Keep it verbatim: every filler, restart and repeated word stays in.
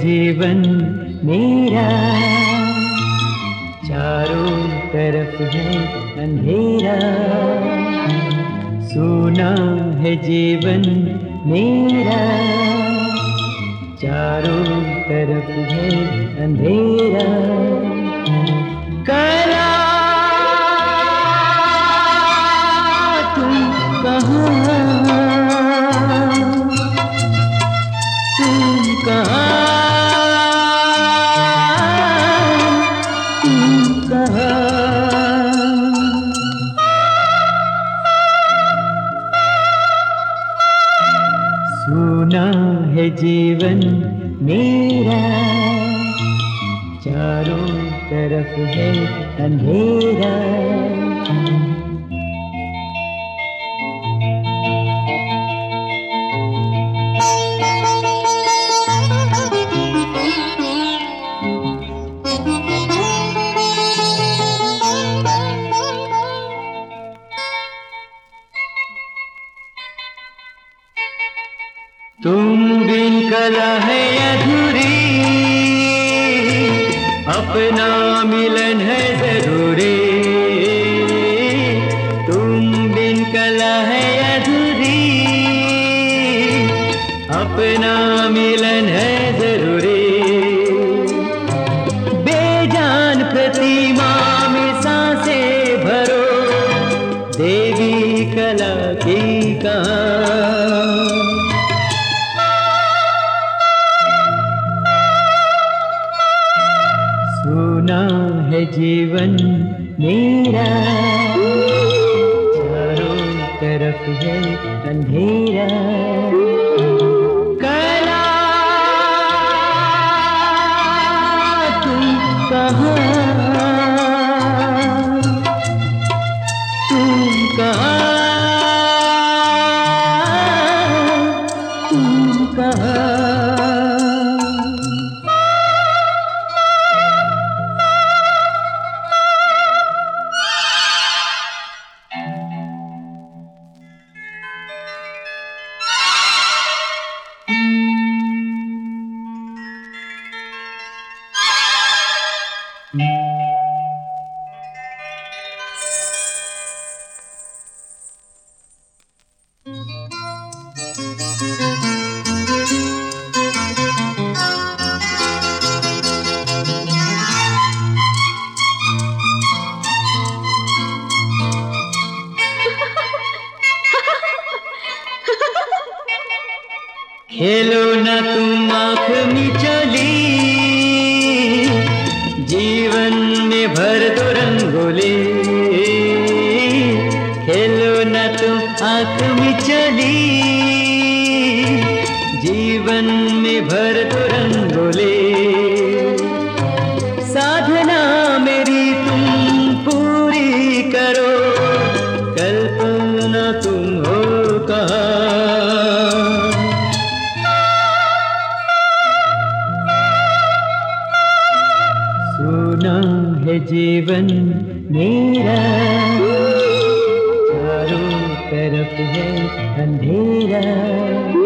जीवन मेरा, चारों तरफ है अंधेरा। सूना है जीवन मेरा, चारों तरफ है अंधेरा। कला तुम कहाँ, तुम कहाँ, तुम कहाँ। सूना है जीवन मेरा, चारों तरफ है अंधेरा। तुम बिन कला है अधूरी, अपना मिलन है जरूरी। तुम बिन कला है अधूरी, अपना मिलन है जरूरी। बेजान प्रतिमा में सांसें भरो, देवी कला की कहाँ। सूना है जीवन मेरा, चारों तरफ है अंधेरा। कला तुम कहाँ, तुम कहाँ, तुम कहाँ। खेलो ना तुम आँख मिचौली, जीवन में भर दो रंगोली। खेलो ना तुम आँख मिचौली, जीवन में भर दो रंगोली। साधना मेरी तुम पूरी करो, कल्पना तुम हो कहाँ। सूना है जीवन मेरा, चारों तरफ है अंधेरा।